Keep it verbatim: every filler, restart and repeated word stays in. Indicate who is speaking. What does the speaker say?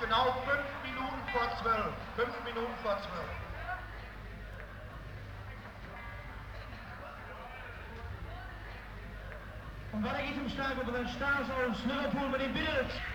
Speaker 1: genau fünf Minuten vor zwölf. Fünf Minuten vor zwölf.
Speaker 2: Und weiter geht's im Stadion, wo dann Stars aus Liverpool mit dem Bild.